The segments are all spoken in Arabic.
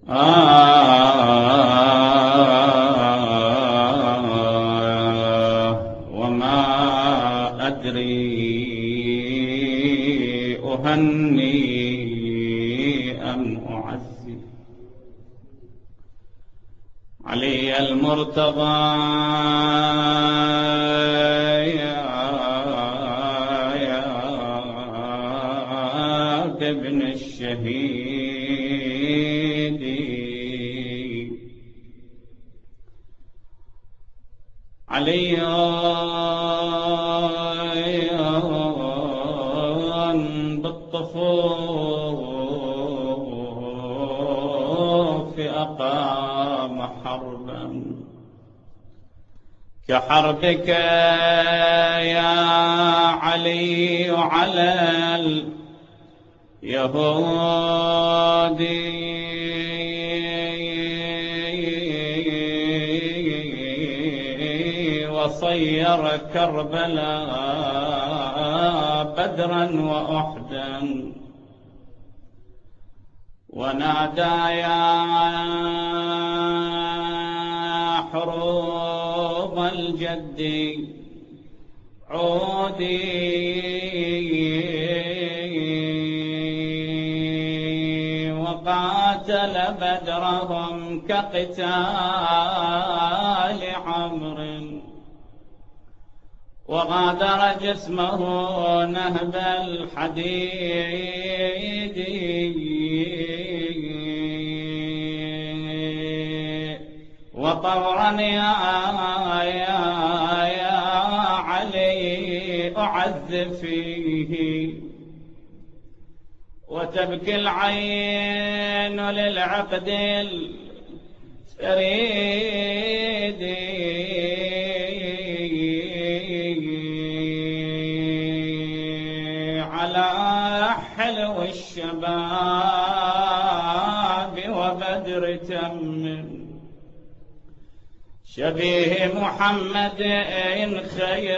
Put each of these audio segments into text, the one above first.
وما أدري أهني أم أعزي علي المرتضى ابن الشهيد علي بالطفوف أقام حربا كحربك يا علي على اليهودي وصير كربلاء بدرا وأحدا ونادى يا حروب الجد عودي وقاتل بدرهم كقتال عمرو وغادر جسمه نهب الحديد وطورا يا علي أعذب فيه وتبكي العين للعقد الفريد على حلو الشباب وبدر تم شبيه محمد خير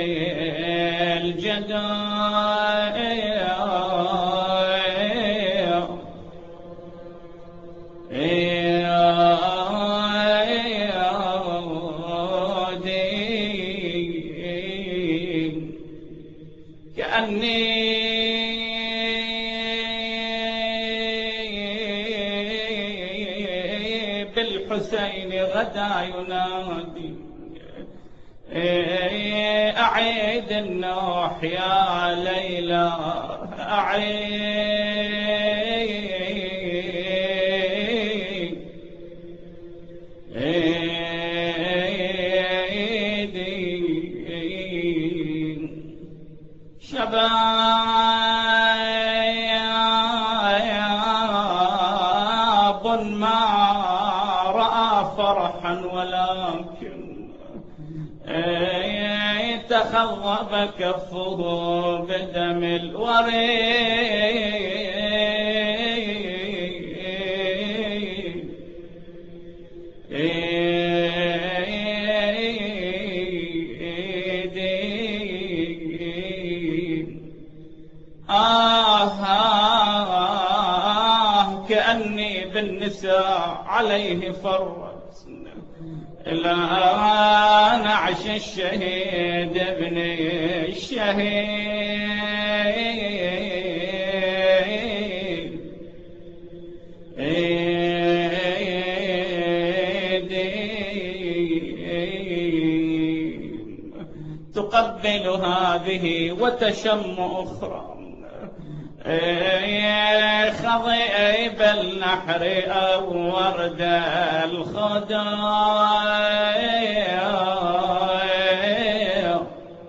كأني بالحسين غدا ينادي أعيد النوح يا ليلى شباب ما رأى فرحا ولكن تخضب كفه بدم كأني بالنساء عليه فرت إلى نعش الشهيد ابن الشهيد تقبل هذه وتشم أخرى خضيب النحر أو ورد الخدايا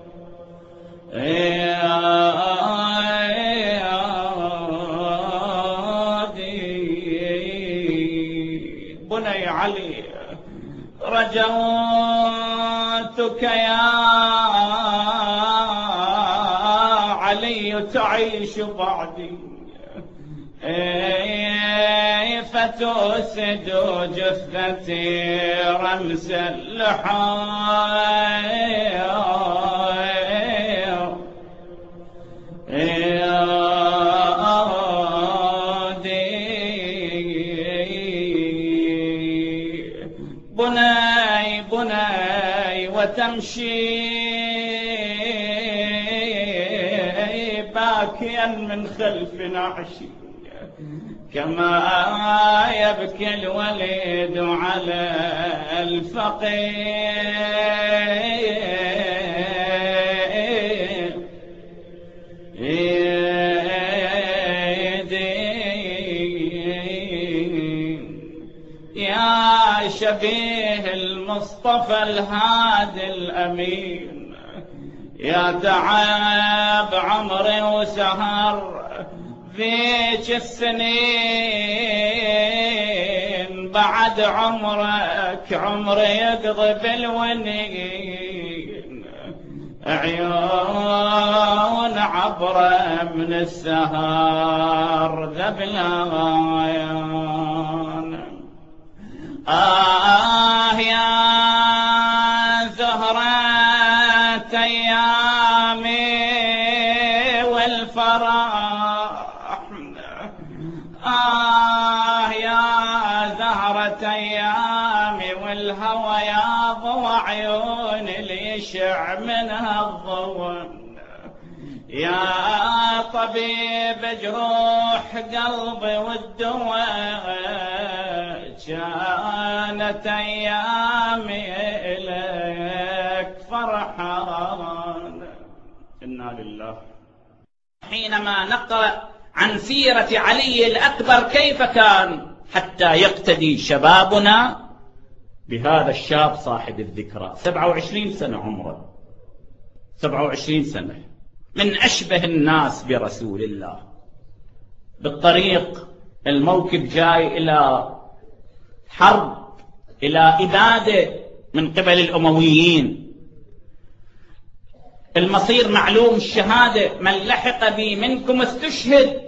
بني علي رجوتك يا علي تعيش بعدي فتسد جثتي رمس اللحايا بني بني وتمشي باكيا من خلف نعشي كما يبكي الوليد على الفقير يا شبيه المصطفى الهادي الأمين يا تعب عمري وسهر ذيك السنين بعد عمرك عمري يقضي بالونين عيون عبرة من السهر ذبلان يا زهرة أيامي والفرح يا زهرة أيامي والهوى يا ضوى عيون اللي يشع منها الضوء يا طبيب جروح قلبي والدواء كانت أيامي إليك فرحان. إنا لله. حينما نقرأ عن سيرة علي الأكبر كيف كان حتى يقتدي شبابنا بهذا الشاب صاحب الذكرى 27 سنة عمره 27 سنة من أشبه الناس برسول الله. بالطريق الموكب جاي إلى حرب إلى إبادة من قبل الأمويين المصير معلوم الشهادة من لحق بي منكم استشهد.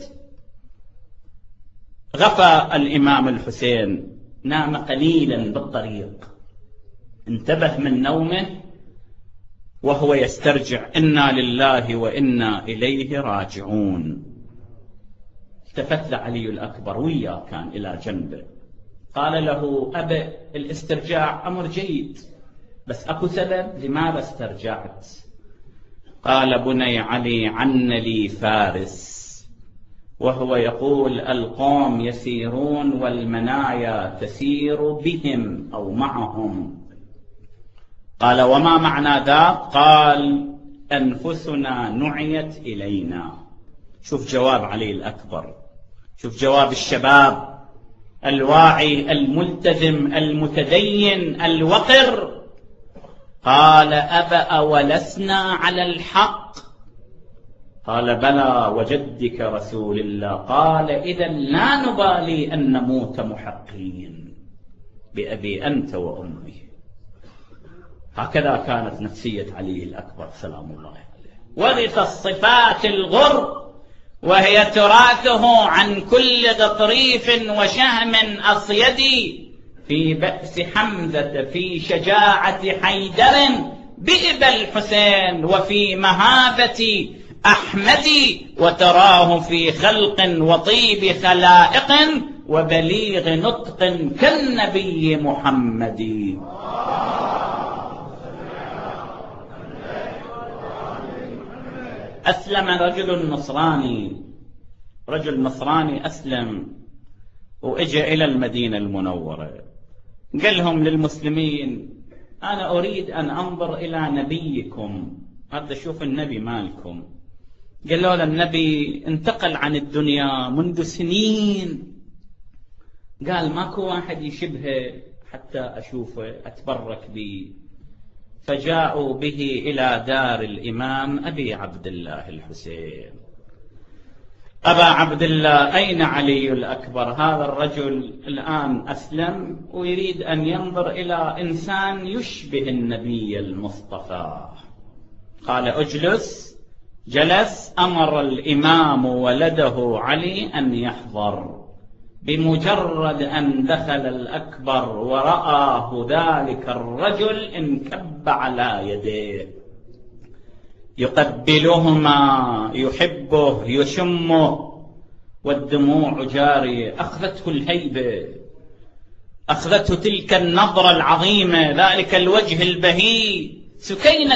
غفى الإمام الحسين نام قليلا بالطريق انتبه من نومه وهو يسترجع إنا لله وإنا إليه راجعون. التفت علي الأكبر وياه كان إلى جنبه قال له أبا الاسترجاع أمر جيد بس أكو سبب لماذا استرجعت؟ قال بني علي عن لي فارس وهو يقول القوم يسيرون والمنايا تسير بهم أو معهم. قال وما معنى ذا؟ قال أنفسنا نعيت إلينا. شوف جواب علي الأكبر، شوف جواب الشباب الواعي الملتزم المتدين الوقر. قال أبا أولسنا على الحق؟ قال بلى وجدك رسول الله. قال إذا لا نبالي أن نموت محقين بأبي أنت وأمي. هكذا كانت نفسية علي الأكبر سلام الله عليه. ورث الصفات الغر وهي تراثه عن كل غطريف وشهم أصيدي في بأس حمزة في شجاعة حيدر بئب الحسين وفي مهابة أحمد وتراه في خلق وطيب خلائق وبليغ نطق كالنبي محمد. أسلم رجل نصراني أسلم وإجى إلى المدينة المنورة قال لهم للمسلمين أنا أريد أن أنظر إلى نبيكم هذا شوف النبي مالكم. قالوا له النبي انتقل عن الدنيا منذ سنين. قال ماكو واحد يشبهه حتى أشوفه أتبرك به. فجاءوا به إلى دار الإمام أبي عبد الله الحسين. أبا عبد الله أين علي الأكبر؟ هذا الرجل الآن أسلم ويريد أن ينظر إلى إنسان يشبه النبي المصطفى. قال أجلس. جلس. أمر الإمام ولده علي أن يحضر. بمجرد أن دخل الأكبر ورآه ذلك الرجل انكب على يديه يقبلهما يحبه يشمه والدموع جارية. أخذته الهيبة أخذته تلك النظرة العظيمة، ذلك الوجه البهي. سكينة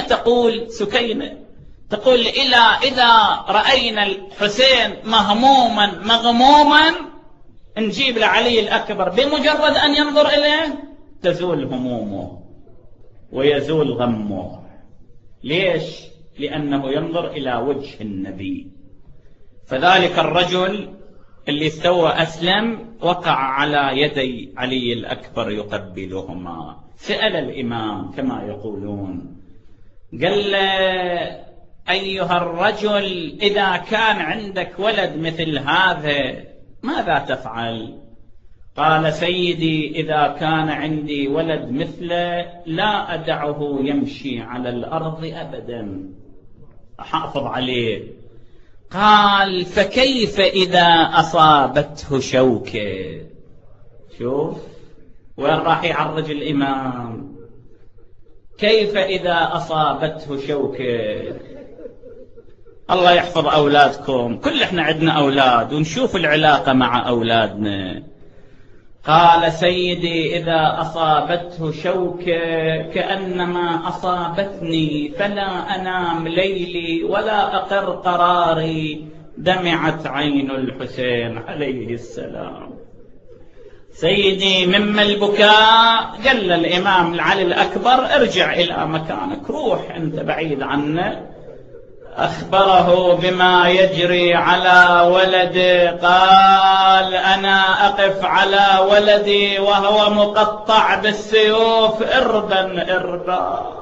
تقول إذا رأينا الحسين مهموما مغموما نجيب لعلي الأكبر، بمجرد أن ينظر إليه تزول همومه ويزول غمه. ليش؟ لأنه ينظر إلى وجه النبي. فذلك الرجل اللي استوى أسلم وقع على يدي علي الأكبر يقبلهما. سأل الإمام كما يقولون، قال له: أيها الرجل، إذا كان عندك ولد مثل هذا ماذا تفعل؟ قال: سيدي، إذا كان عندي ولد مثله لا أدعه يمشي على الأرض أبدا، أحافظ عليه. قال: فكيف إذا أصابته شوكة؟ شوف وين راح يعرج الإمام. كيف إذا أصابته شوكة؟ الله يحفظ أولادكم، كل إحنا عندنا أولاد ونشوف العلاقة مع أولادنا. قال: سيدي، إذا أصابته شوكة كأنما أصابتني، فلا أنام ليلي ولا أقر قراري، دمعت عين الحسين عليه السلام. سيدي، مما البكاء. قال الإمام علي الأكبر: ارجع إلى مكانك، روح أنت بعيد عنه. أخبره بما يجري على ولده. قال: أنا أقف على ولدي وهو مقطع بالسيوف إربا.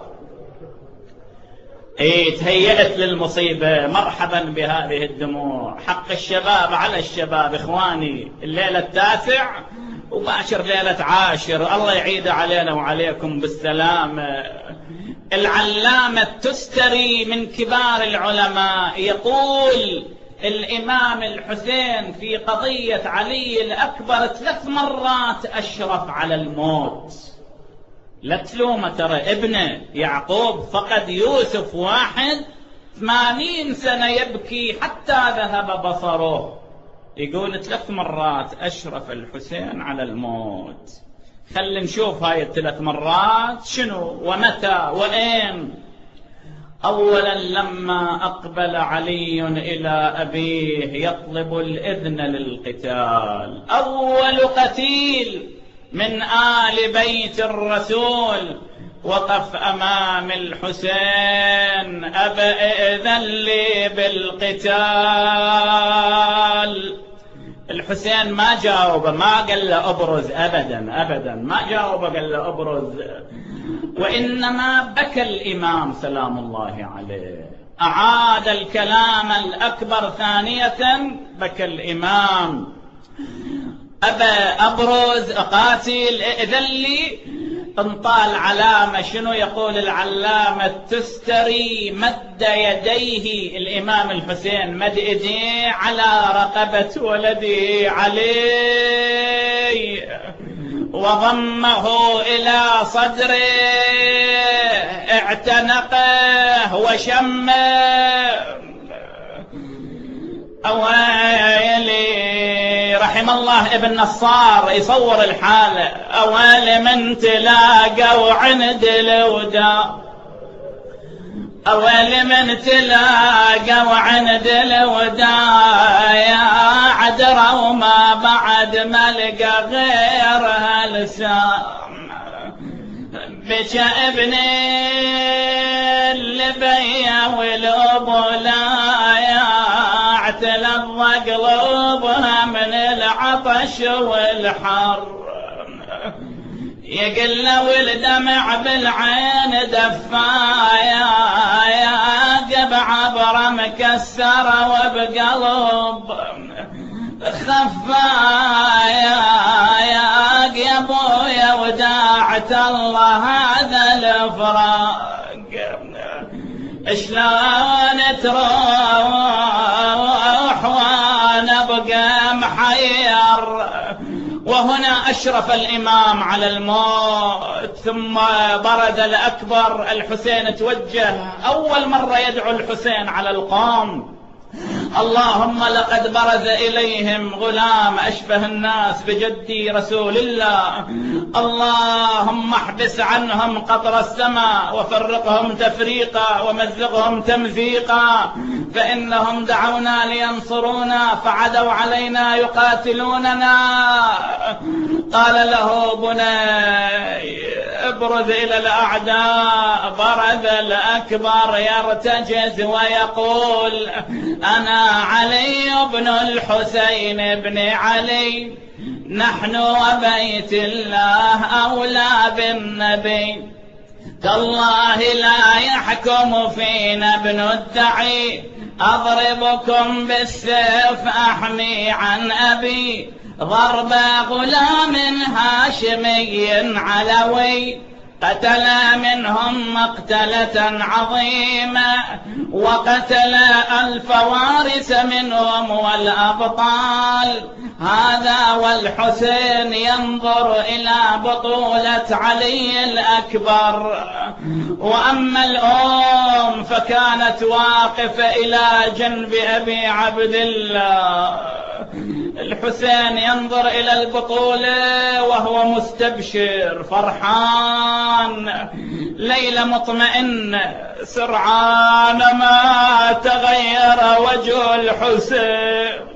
تهيأت للمصيبة. مرحبا بهذه الدموع. حق الشباب على الشباب إخواني، الليلة التاسع وباشر ليلة عاشر، الله يعيد علينا وعليكم بالسلامة. العلامة التستري من كبار العلماء يقول: الإمام الحسين في قضية علي الأكبر 3 مرات أشرف على الموت. لا تلومه، ترى ابنه يعقوب فقد يوسف واحد 80 سنة يبكي حتى ذهب بصره. يقول 3 مرات أشرف الحسين على الموت. خلينا نشوف هاي ال3 مرات شنو ومتى وأين. أولا لما أقبل علي إلى أبيه يطلب الإذن للقتال، أول قتيل من آل بيت الرسول وقف أمام الحسين: أبا إذن لي بالقتال. الحسين ما جاوب، ما قال له أبرز أبدا ما جاوب، قال له أبرز، وإنما بكى الإمام سلام الله عليه. أعاد الكلام الأكبر ثانية، بكى الإمام: أبا أبرز أقاتل إذن لي. انطال علامة. شنو يقول العلامة التستري؟ مد يديه الإمام الحسين، مد يديه على رقبة ولده علي وضمه إلى صدره، اعتنقه وشمه. أويلي، رحم الله ابن نصار يصور الحالة: أويلي من تلاقوا عند الوداع، أويلي من تلاقوا عند الوداع، يا عدرا وما بعد ما لقى غير هالسام. بكى ابني اللبية والأبولايا، اعتلظ قلوبها من العطش والحر. يقل والدمع بالعين دفايا، يا قبع برا مكسرة وبقلب خفايا، يا ابويا وداعت الله هذا الفراق. شلون تروح وانا ابقى محير. وهنا أشرف الإمام على الموت. ثم برد الأكبر الحسين توجه، أول مرة يدعو الحسين على القوم. اللهم لقد برز إليهم غلام أشبه الناس بجدي رسول الله. اللهم احبس عنهم قطر السماء وفرقهم تفريقا ومزقهم تمزيقا، فإنهم دعونا لينصرونا فعدوا علينا يقاتلوننا. قال له بني ابرز إلى الأعداء. برز الأكبر يرتجز ويقول أنا علي بن الحسين بن علي، نحن وبيت الله أولى بالنبي، تالله لا يحكم فينا ابن الدعي، أضربكم بالسيف أحمي عن أبي، ضرب غلام هاشمي علوي، قتل منهم مقتلة عظيمة، وقتل الفوارس منهم والأبطال. هذا والحسين ينظر إلى بطولة علي الأكبر. وأما الأم فكانت واقفة إلى جنب أبي عبد الله. الحسين ينظر إلى البطولة وهو مستبشر فرحان. ليلة مطمئنة، سرعان ما تغير وجه الحسين.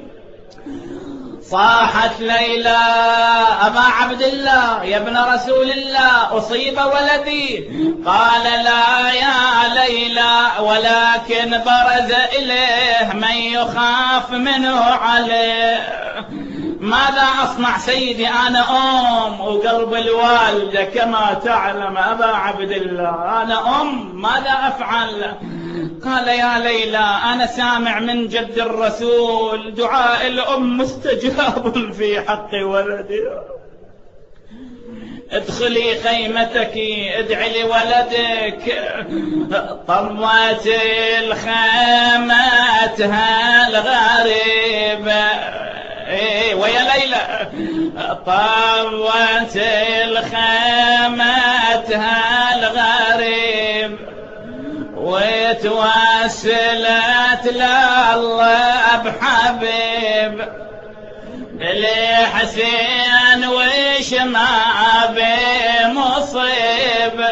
صاحت ليلى أبا عبد الله يا ابن رسول الله أصيب ولدي. قال لا يا ليلى، ولكن برز إليه من يخاف منه عليه. ماذا أصنع سيدي؟ أنا أم وقلب الوالدة كما تعلم أبا عبد الله، أنا أم، ماذا أفعل؟ قال يا ليلى أنا سامع من جد الرسول دعاء الأم مستجاب في حق ولدها. ادخلي خيمتك ادعي لولدك. طمت الخيمتها الغريبة ويا ليلى، طمت الخيمتها الغريب، وتوسلت لله بحبيب لحسين وش ما بمصيب،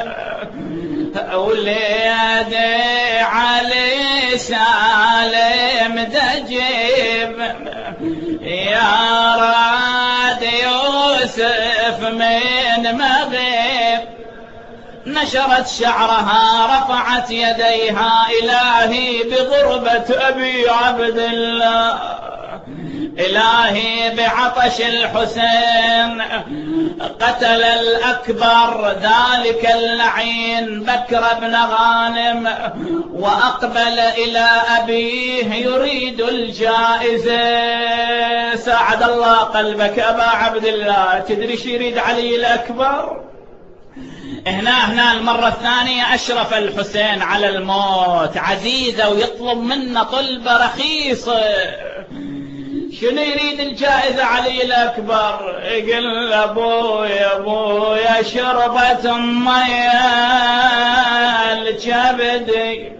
وليدي علي سالم دجيب، يا راد يوسف من مغيب. نشرت شعرها رفعت يديها إلهي بغربة أبي عبد الله، إلهي بعطش الحسين. قتل الأكبر ذلك اللعين بكر بن غانم، وأقبل إلى أبيه يريد الجائزة. ساعد الله قلبك أبا عبد الله. تدري شو يريد علي الأكبر؟ هنا المرة الثانية أشرف الحسين على الموت عزيزة، ويطلب منا طلبة رخيصة. شنو يريد الجائزة علي الأكبر؟ يقول أبويا شربة مية الكبدي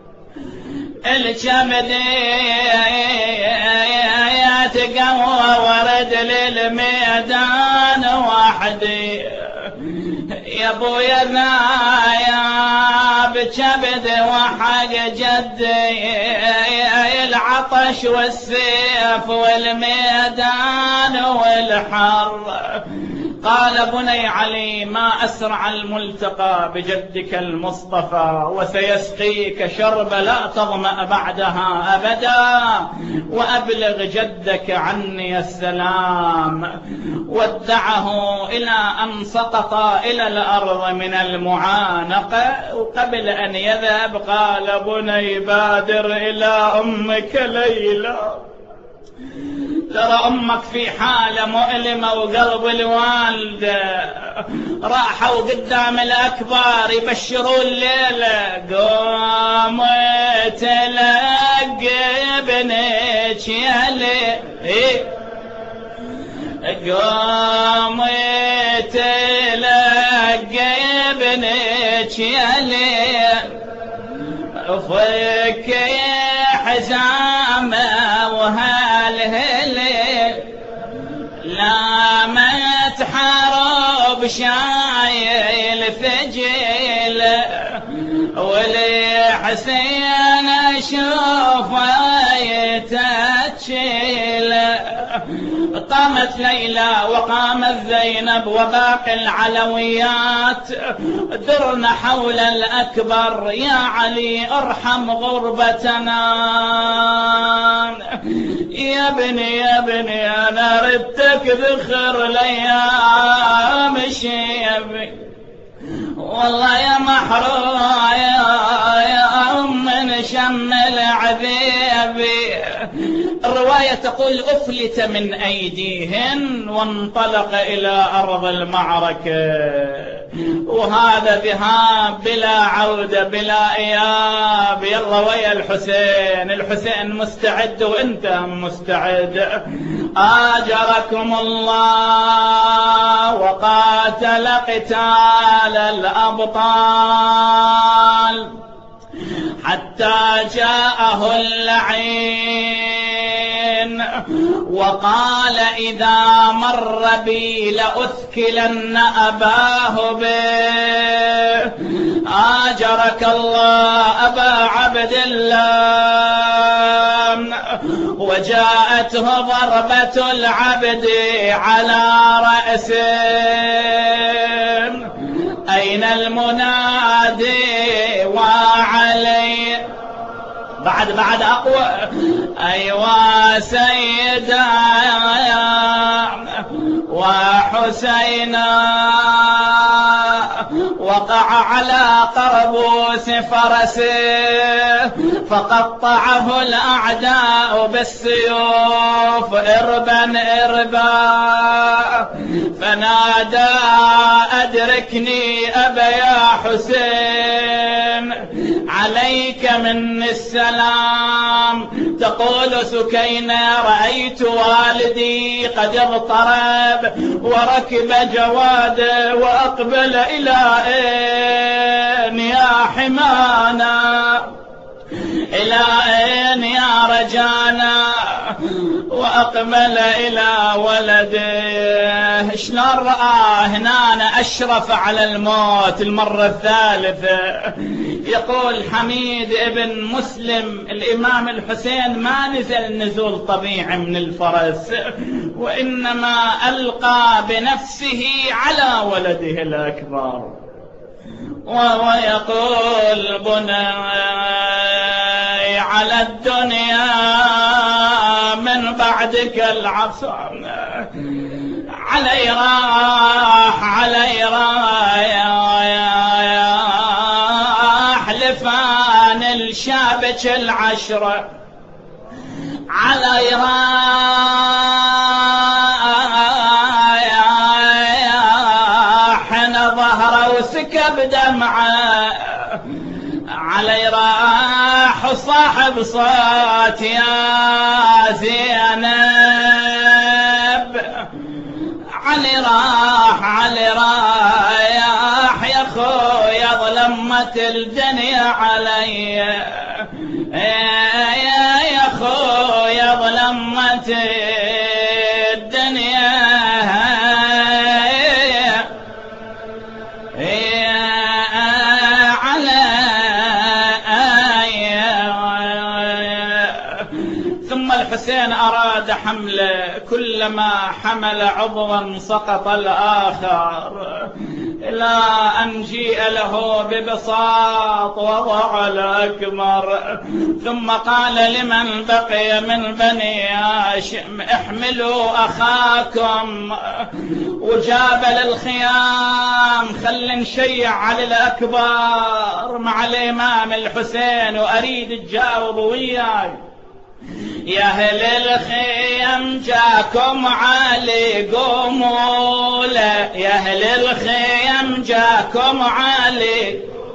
يا تقوى ورد للميدان وحدي، يا ابويا نايا بكبد وحق جدي، العطش والسيف والميدان والحر. قال بني علي ما أسرع الملتقى بجدك المصطفى، وسيسقيك شرب لا تظمأ بعدها أبدا، وأبلغ جدك عني السلام. ودعه إلى أن سقط إلى الأرض من المعانقة. وقبل أن يذهب قال بني بادر إلى أمك ليلى، ترى أمك في حالة مؤلمة وقلب الوالدة. راحوا قدام الأكبر يبشروا الليلة، قوم تلقي ابنك يا ليل، قوم تلقي ابنك يا ليل، فك حزن أسامة وهالهلي لا ما تحارب شايل ثجيل ولي حسين أشوفه يتشيل. قامت ليلى وقامت زينب وباقي العلويات درن حول الأكبر يا علي ارحم غربتنا. يا ابني أنا ردتك ذخر الأيام شيبي والله يا محروم يا من شم العذيبي. الرواية تقول أفلت من أيديهن وانطلق إلى أرض المعركة، وهذا ذهاب بلا عودة بلا إياب. يلا ويا الحسين، الحسين مستعد وانت مستعد. آجركم الله وقاتل قتال الأبطال حتى جاءه اللعين وقال إذا مر بي لأثكلن أباه به. آجرك الله أبا عبد الله. وجاءته ضربة العبد على رأسه. أين المنادي وعلي بعد أقوى. أيوا سيدا وحسينا وقع على قربوس فرسه فقطعه الأعداء بالسيوف إربا فنادى أدركني أبا يا حسين عليك مني السلام. تقول سكينة رأيت والدي قد اضطرب وركب جواده وأقبل إلى أين يا حمانا إلى أين يا رجانا وأقبل إلى ولده. شلون رآه هنا أشرف على الموت المرة الثالثة. يقول حميد ابن مسلم الإمام الحسين ما نزل نزول طبيعي من الفرس وإنما ألقى بنفسه على ولده الأكبر وهو يقول بني على الدنيا من بعدك العصا علي راح حلفان الشابك العشرة علي راح ظهره وسكب دمعه علي راح صاحب صوت يا زينب علي راح يا خويا ظلمت الدنيا علي يا خويا ظلمت الدنيا الحسين أراد حمله كلما حمل عضوا سقط الآخر إلى أن جيء له ببساط وضع الأكبر ثم قال لمن بقي من بني هاشم احملوا أخاكم وجاب للخيام خل نشيع على الأكبر مع الإمام الحسين وأريد تجاوب وياي. يا أهل الخيم جاكم علي قوموا له يا أهل الخيم جاكم علي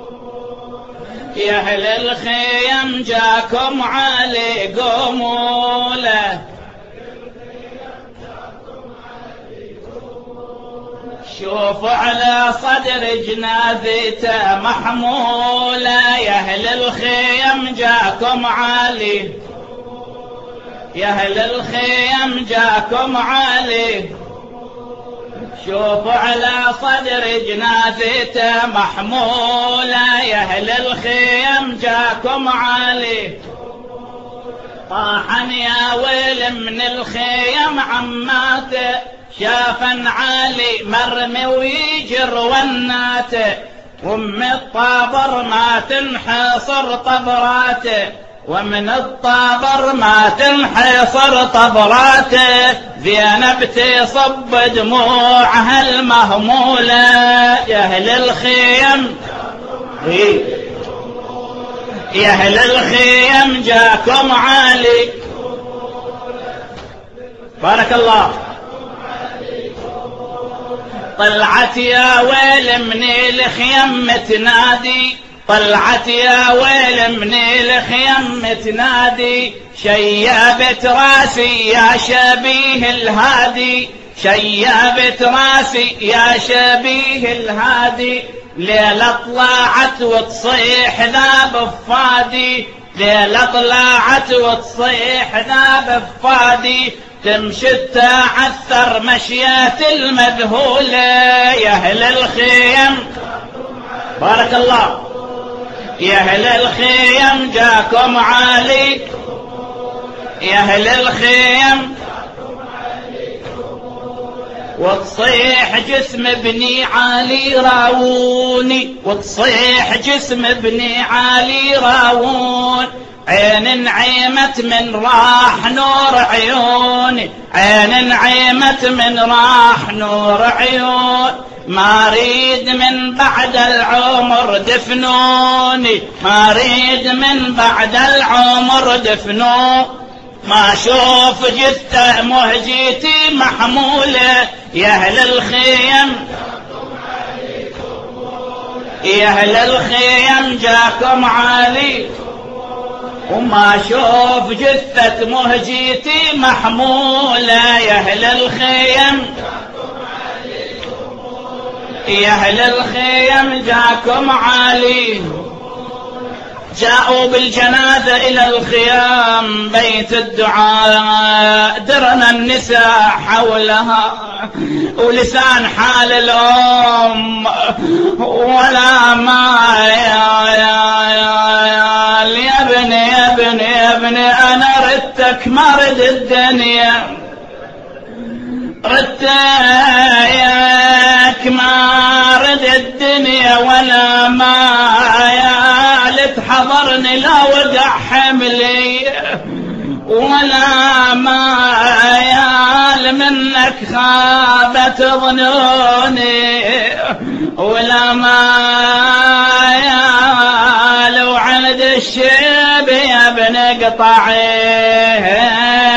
يا أهل الخيم جاكم علي قوموا له شوفوا على صدر جنازته محمولة يا أهل الخيم جاكم علي يا أهل الخيم جاكم علي، شوفوا على صدر جنازته محمولة، يا أهل الخيم جاكم علي، طاحن يا ويل من الخيم عماته، شافن علي مرمي ويجر وناته، ومن الطابر ما تنحصر طبراته، ومن الطابر ما تنحصر طبراته، زينب تصب دموعها المهمولة، يا أهل الخيم يا أهل الخيم جاكم علي. بارك الله. طلعت يا ويل من الخيم تنادي، طلعت يا ويل من الخيم تنادي، شيبت راسي يا شبيه الهادي، شيبت راسي يا شبيه الهادي، ليلة طلعت وتصيح ذاب فادي، ليلة طلعت وتصيح ذاب فادي، تمشي تعثر مشيات المذهولة، يا أهل الخيم. بارك الله. يا أهل الخيم جاكم علي، يا أهل الخيم، وتصيح جسم ابني علي راوني، وتصيح جسم ابني علي راون، عين نعيمت من راح نور عيوني، عين نعيمت من راح نور عيون، ما اريد من بعد العمر دفنوني، ما اريد من بعد العمر دفنوني، ما اشوف جثة مهجتي محمولة، يا أهل الخيم يا أهل الخيم جاكم علي، وما اشوف جثة مهجتي محمولة، يا أهل الخيم يا أهل الخيم جاكم علي. جاءوا بالجنازة إلى الخيام بيت الدعاء، درنا النساء حولها ولسان حال الأم، ولا ما يا ابني يا ابني يا ابني أنا ردتك ما رد الدنيا، ردتك ما رد الدنيا، ولا ما حضرني لا وقع حملي، ولا ما يال منك خابت ظنوني، ولا ما يال وعند الشيب يا ابن قطعي،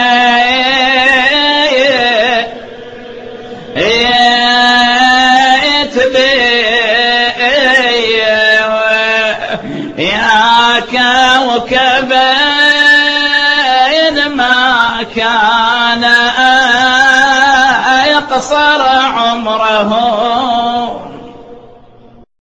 وكبين ما كان يقصر عمره